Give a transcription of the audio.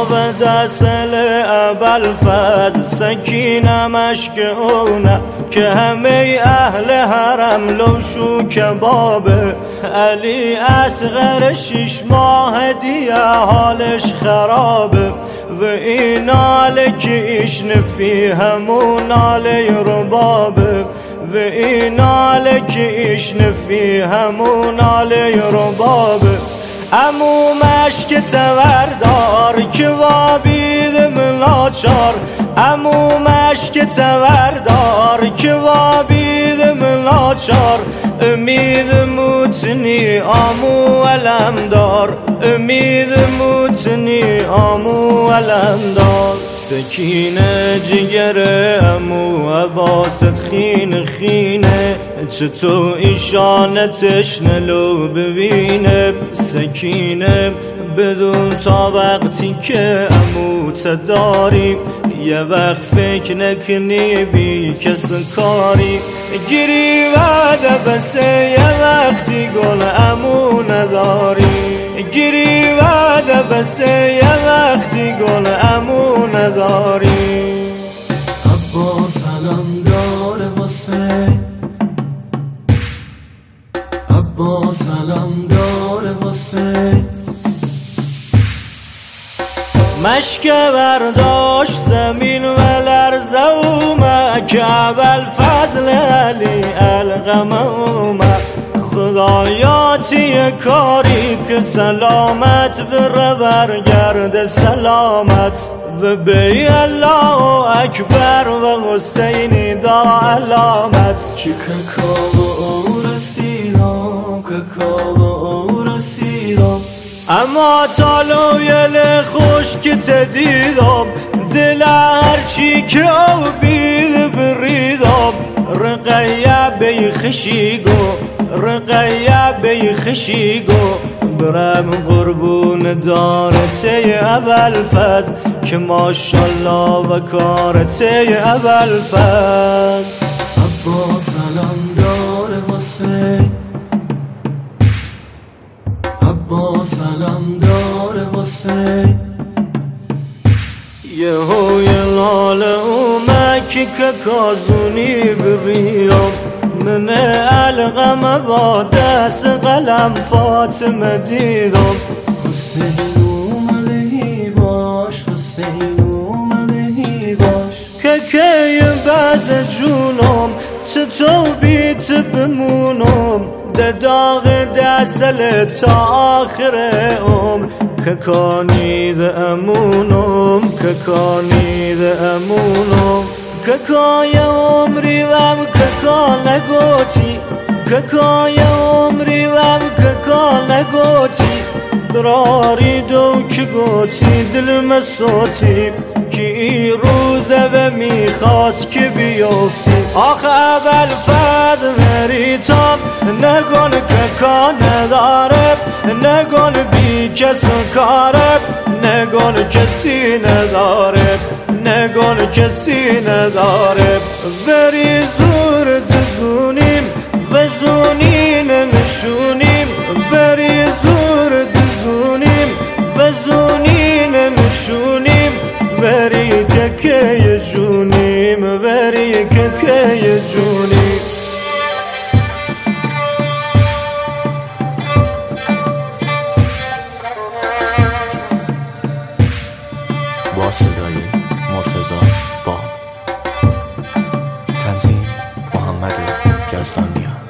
و دسل ابوالفضل سکینه مشک اونه که همه اهل حرم لوشو کبابه. علی اصغر 6 ماه دیگه حالش خرابه و این ناله که ایش نفی همون ناله ربابه و این ناله که ایش نفی همون ناله ربابه. امو مشک توردار که وابید ملاچار، امو مشک توردار که وابید ملاچار. امید موتنی آمو علمدار، امید موتنی آمو علمدار. سکینه جگر امو عباست خین خینه چطور ایشانتش نلو ببینه. سکینه بدون تا وقتی که امو تداری یه وقت فکر نکنی بی کس کاری. گیری وعده بسه یه وقتی گل امو نداری، گیری وعده بسه یه وقتی گل امو نداری. عباس علمدار حسین، عباس علمدار حسین. مشک برداشت زمین و لرزه اومد که ابوالفضل علی القمه اومد. خدایاتی کاری که سلامت بره برگرد سلامت و بی الله اکبر و حسینی دا علامت. که ککاو رسیدم، ککاو رسیدم. اما تالویل خوش که تدیدم دل هرچی که او بیل بریدم. رقیه بی خشیگو، رقیه بی خشیگو برم قربون دارته ابوالفضل که ماشالله و کارته ابوالفضل. عباس علمدار حسین، عباس علمدار حسین. یه هوی لاله اومد که کازونی ببینم من القمه با دست قلم فاطمه دیدم. حسین اومدهی باش، حسین اومدهی باش. که بعض جونم چطور بیت بمونم ده داغ دسل تا آخر عمر. که کانید امونم، که کانید امونم. که کای عمری وم که کان نگوتی، که کای عمری وم که کان نگوتی. براری دو که گوتی دل مسوتی که این روزه و میخواست که بیفتی. آخه ابوالفضل مریتم نگون که کان نداره، نگون بی کس کاره، نگون کسی نداره، نگون کسی نداره. بری زور دزونیم و زونین نشونیم، بری زور دزونیم و زونین نشونیم. بری که جونیم، بری که جونیم. با صدای مرتضی باب، تنظیم محمد یزدانیان.